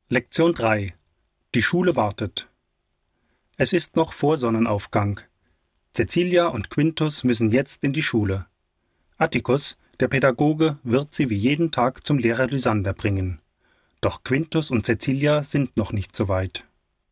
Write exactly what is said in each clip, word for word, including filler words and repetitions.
Lektion drei. Die Schule wartet. Es ist noch vor Sonnenaufgang. Cecilia und Quintus müssen jetzt in die Schule. Atticus, der Pädagoge, wird sie wie jeden Tag zum Lehrer Lysander bringen. Doch Quintus und Cecilia sind noch nicht so weit.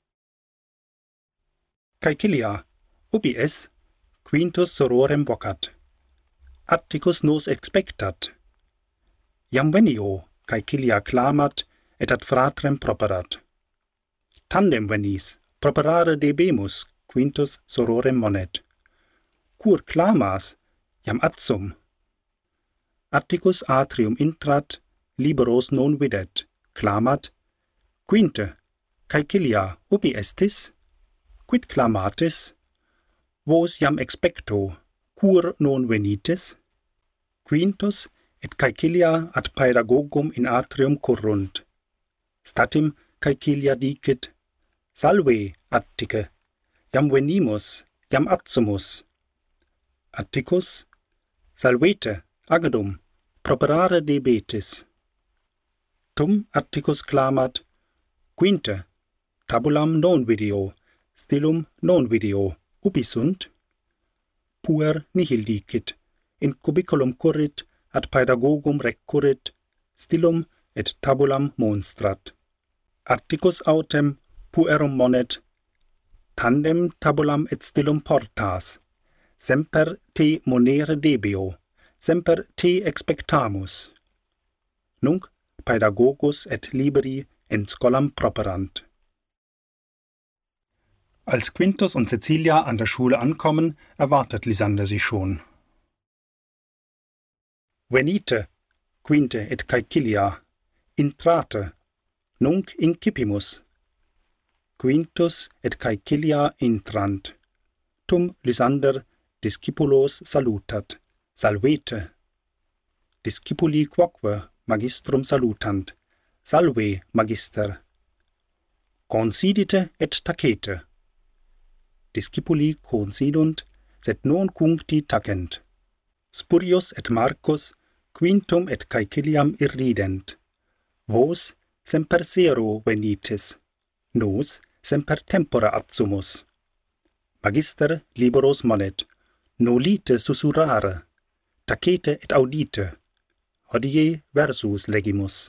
Caecilia, ubi es? Quintus sororem vocat. Atticus nos expectat. Jam venio, Caecilia clamat, et ad fratrem properat. Tandem venis, properare debemus, Quintus sororem monet. Cur clamas, jam adsum. Atticus atrium intrat, liberos non videt, clamat, Quinte, Caecilia, ubi estis? Quid clamatis? Vos jam expecto, cur non venitis? Quintus et Caecilia ad paedagogum in atrium currunt. Statim Caecilia dicit, Salve, Attice, jam venimus, jam adsumus. Atticus, Salvete, agedum, properare debetis. Tum Atticus clamat, Quinte, tabulam non video, stilum non video, ubi sunt? Puer nihil dicit, in cubiculum currit, ad paedagogum recurrit, stilum et tabulam monstrat. Atticus autem puerum monet, tandem tabulam et stilum portas, semper te monere debeo, semper te expectamus. Nunc paedagogus et liberi in scholam properant. Als Quintus und Cecilia an der Schule ankommen, erwartet Lysander sie schon. Venite, Quinte et Caecilia, intrate, nunc incipimus. Quintus et Caecilia intrant. Tum Lysander discipulos salutat, salvete. Discipuli quoque magistrum salutant, salve, magister. Considite et tacete. Discipuli considunt, sed non cuncti tacent. Spurius et Marcus Quintum et Caeciliam irrident. Vos semper sero venitis, nos semper tempora adsumus. Magister liberos monet, nolite susurrare, tacete et audite, hodie versus legimus.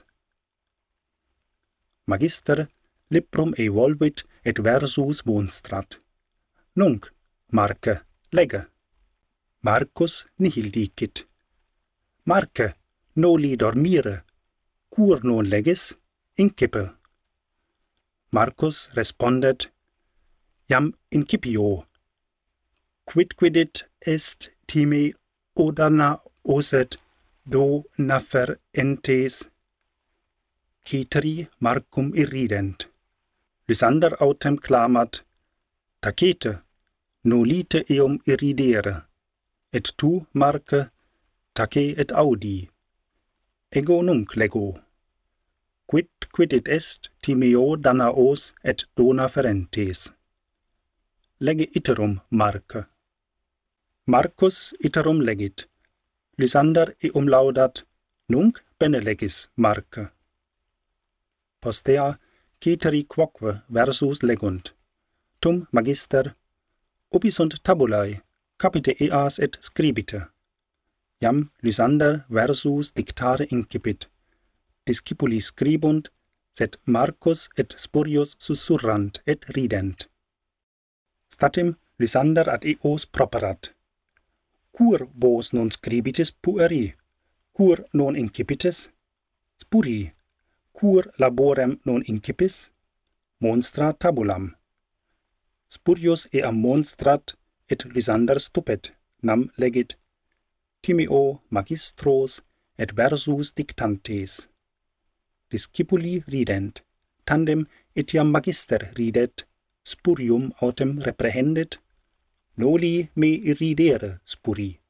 Magister librum evolvit et versus monstrat. Nunc, Marce, lege. Marcus nihil dicit. Marce, noli dormire, cur non legis, incipe. Marcus respondet, jam incipio. Quidquidit est time odana oset do nafer entes. Ceteri Marcum irrident. Lysander autem clamat, tacete, nolite eum irridere. Et tu, Marce, tace et audi. Ego nunc lego. Quid quidit est timeo danaos et dona ferentes. Lege iterum, Marce. Marcus iterum legit. Lysander eum laudat, nunc bene legis, Marce. Postea ceteri quoque versus legunt. Tum magister, ubi sunt tabulae, capite eas et scribite. Jam Lysander versus dictare incipit. Discipuli scribunt, sed Marcus et Spurius susurrant et rident. Statim Lysander ad eos properat. Cur vos non scribitis pueri? Cur non incipitis? Spurii, cur laborem non incipis? Monstra tabulam. Spurius eam monstrat, et Lysander stupet, nam legit, timeo magistros et versus dictantes. Discipuli rident, tandem etiam magister ridet, spurium autem reprehendit, noli me irridere spuri.